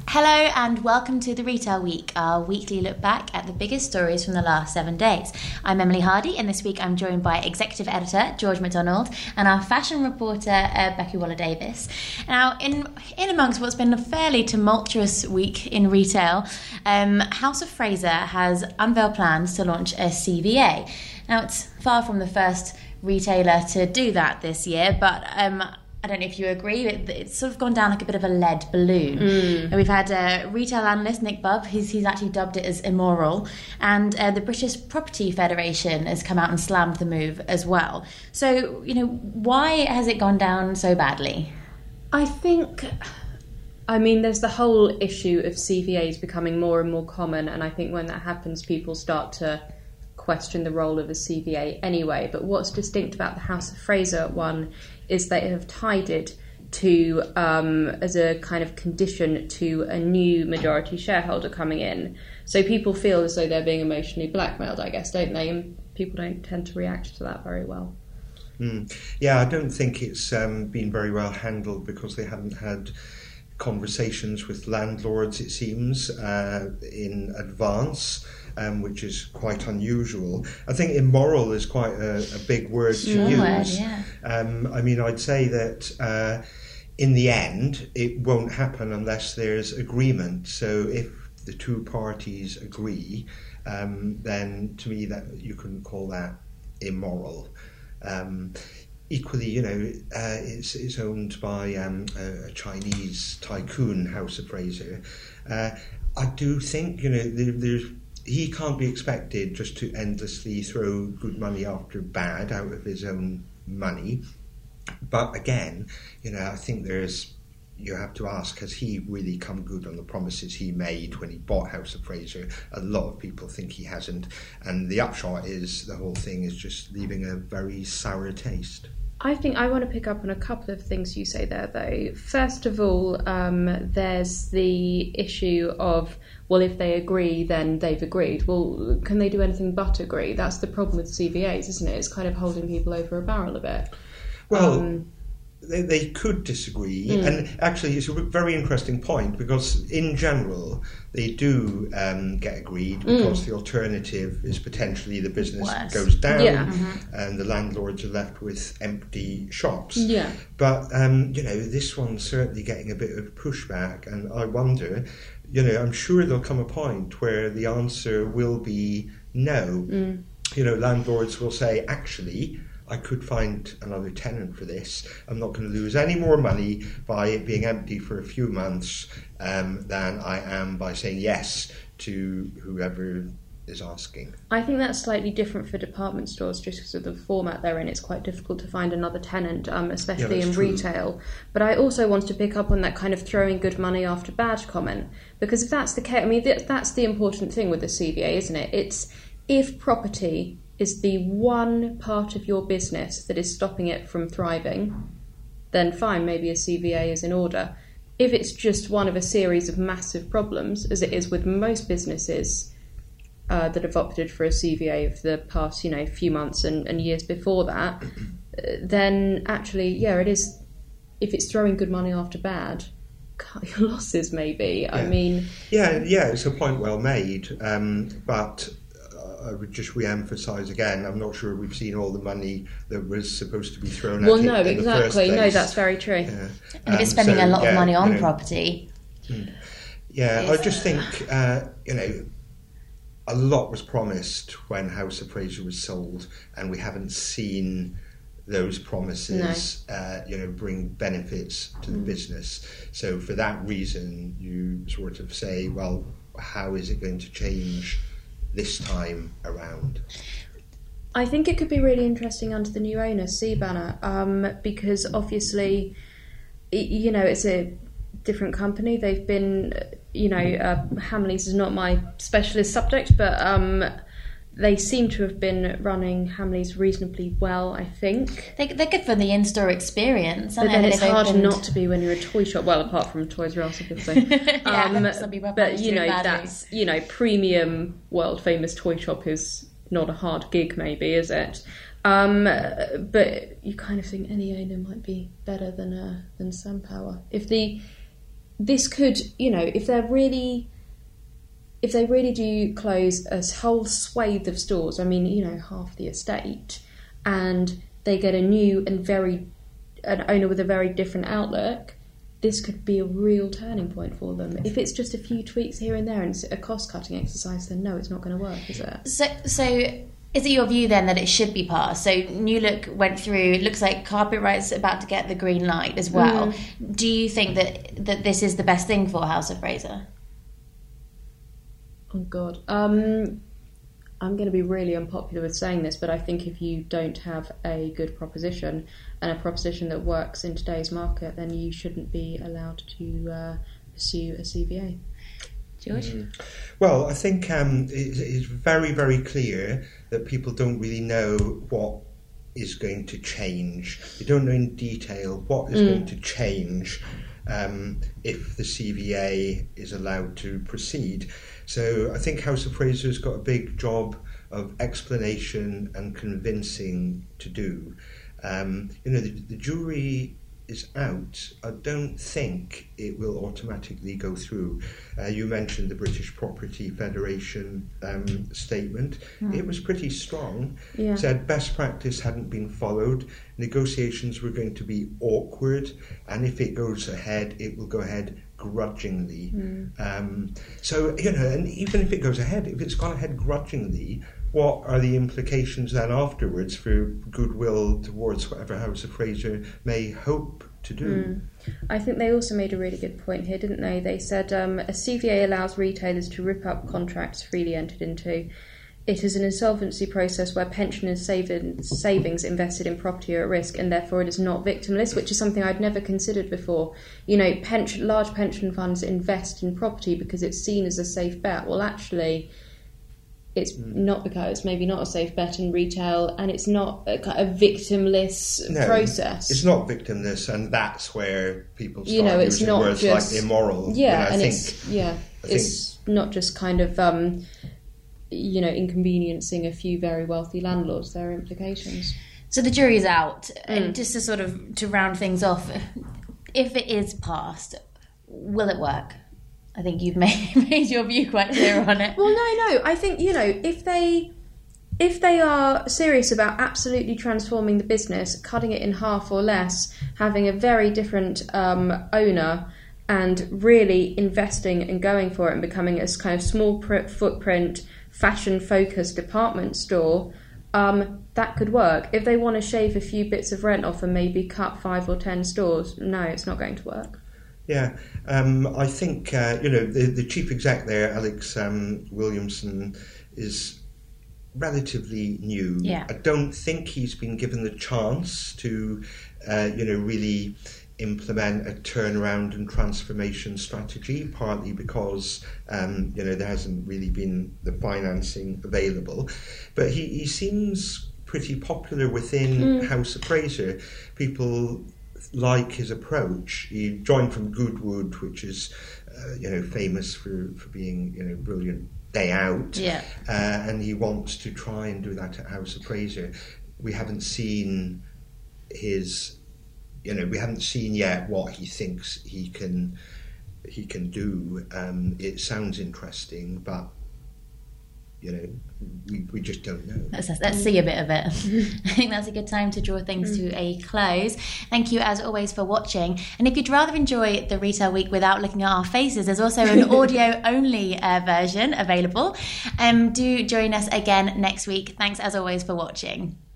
Hello and welcome to the Retail Week, our weekly look back at the biggest stories from the last 7 days. I'm Emily Hardy, and this week I'm joined by Executive Editor George MacDonald and our fashion reporter Becky Waller-Davis. Now, in amongst what's been a fairly tumultuous week in retail, House of Fraser has unveiled plans to launch a CVA. Now, it's far from the first retailer to do that this year, but I don't know if you agree, it's sort of gone down like a bit of a lead balloon. And we've had retail analyst Nick Bubb, he's actually dubbed it as immoral, and the British Property Federation has come out and slammed the move as well. So, why has it gone down so badly? There's the whole issue of CVAs becoming more and more common, and I think when that happens, people start to question the role of a CVA anyway. But what's distinct about the House of Fraser one is they have tied it to as a kind of condition to a new majority shareholder coming in. So people feel as though they're being emotionally blackmailed, I guess, don't they? And people don't tend to react to that very well. Yeah, I don't think it's been very well handled because they haven't had conversations with landlords, it seems, in advance. Which is quite unusual. I think immoral is quite a big word to use. Yeah. I'd say that in the end, it won't happen unless there's agreement. So if the two parties agree, then to me that you couldn't call that immoral. Equally, it's owned by a Chinese tycoon, House of Fraser. I do think, he can't be expected just to endlessly throw good money after bad out of his own money. But again, I think you have to ask, has he really come good on the promises he made when he bought House of Fraser? A lot of people think he hasn't. And the upshot is the whole thing is just leaving a very sour taste. I think I want to pick up on a couple of things you say there, though. First of all, there's the issue of, well, if they agree, then they've agreed. Well, can they do anything but agree? That's the problem with CVAs, isn't it? It's kind of holding people over a barrel a bit. Well, they could disagree. And actually, it's a very interesting point because, in general, they do get agreed because the alternative is potentially the business goes down and the landlords are left with empty shops. Yeah. But, this one's certainly getting a bit of pushback, and I wonder, I'm sure there'll come a point where the answer will be no. Landlords will say, actually, I could find another tenant for this. I'm not going to lose any more money by it being empty for a few months than I am by saying yes to whoever is asking. I think that's slightly different for department stores just because of the format they're in. It's quite difficult to find another tenant, especially in retail. But I also want to pick up on that kind of throwing good money after bad comment, because if that's the case, that's the important thing with the CVA, isn't it? It's if property is the one part of your business that is stopping it from thriving, then fine, maybe a CVA is in order. If it's just one of a series of massive problems, as it is with most businesses that have opted for a CVA of the past, few months and years before that, then actually, it is. If it's throwing good money after bad, cut your losses maybe. Yeah. It's a point well made, but I would just re-emphasise again, I'm not sure we've seen all the money that was supposed to be thrown at it in the first place. No, that's very true. And if it's spending a lot of money on property. I just think, a lot was promised when House of Fraser was sold, and we haven't seen those promises bring benefits to the business. So for that reason, you sort of say, well, how is it going to change this time around? I think it could be really interesting under the new owner, C-Banner, because obviously, it's a different company. They've been, Hamleys is not my specialist subject, but they seem to have been running Hamleys reasonably well, I think. They're good for the in-store experience. But then it's hard not to be when you're a toy shop. Well, apart from Toys R Us, obviously. That's, premium, world-famous toy shop is not a hard gig, maybe, is it? But you kind of think any owner might be better than SunPower. this could, if they really do close a whole swathe of stores, half the estate, and they get a new and an owner with a very different outlook, this could be a real turning point for them. If it's just a few tweaks here and there and it's a cost-cutting exercise, then no, it's not going to work, is it? So is it your view then that it should be passed? So New Look went through, it looks like Carpetright's about to get the green light as well. Do you think that this is the best thing for House of Fraser? Oh, God. I'm going to be really unpopular with saying this, but I think if you don't have a good proposition and a proposition that works in today's market, then you shouldn't be allowed to pursue a CVA. George? Well, I think it's very, very clear that people don't really know what is going to change. They don't know in detail what is going to change if the CVA is allowed to proceed. So I think House of Fraser has got a big job of explanation and convincing to do. The jury is out. I don't think it will automatically go through. You mentioned the British Property Federation statement. It was pretty strong. Yeah. Said best practice hadn't been followed. Negotiations were going to be awkward, and if it goes ahead, it will go ahead grudgingly. So, and even if it goes ahead, if it's gone ahead grudgingly, what are the implications then afterwards for goodwill towards whatever House of Fraser may hope to do? I think they also made a really good point here, didn't they? They said a CVA allows retailers to rip up contracts freely entered into. It is an insolvency process where pensioners' savings invested in property are at risk, and therefore it is not victimless, which is something I'd never considered before. Large pension funds invest in property because it's seen as a safe bet. Well, actually, it's not, because maybe not a safe bet in retail, and it's not a victimless process. It's not victimless, and that's where people start using words like immoral. Yeah, it's not just kind of inconveniencing a few very wealthy landlords. There are implications. So the jury's out, and just to round things off, if it is passed, will it work? I think you've made your view quite clear on it. Well, no. I think, if they are serious about absolutely transforming the business, cutting it in half or less, having a very different owner, and really investing and going for it and becoming a kind of small footprint, fashion-focused department store, that could work. If they want to shave a few bits of rent off and maybe cut 5 or 10 stores, no, it's not going to work. Yeah, I think, the chief exec there, Alex Williamson, is relatively new. Yeah. I don't think he's been given the chance to, really implement a turnaround and transformation strategy, partly because, there hasn't really been the financing available. But he seems pretty popular within House of Fraser. People like his approach. He joined from Goodwood, which is famous for being brilliant day out, and he wants to try and do that at House of Fraser. We haven't seen yet what he thinks he can do. It sounds interesting, but we just don't know. Let's see a bit of it. I think that's a good time to draw things to a close. Thank you as always for watching, and if you'd rather enjoy the Retail Week without looking at our faces, there's also an audio only version available. Do join us again next week. Thanks as always for watching.